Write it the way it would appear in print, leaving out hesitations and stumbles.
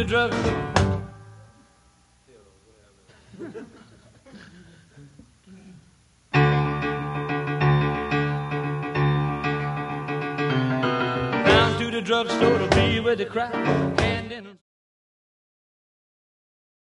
the drugstore. Down to the drugstore to be with the crowd.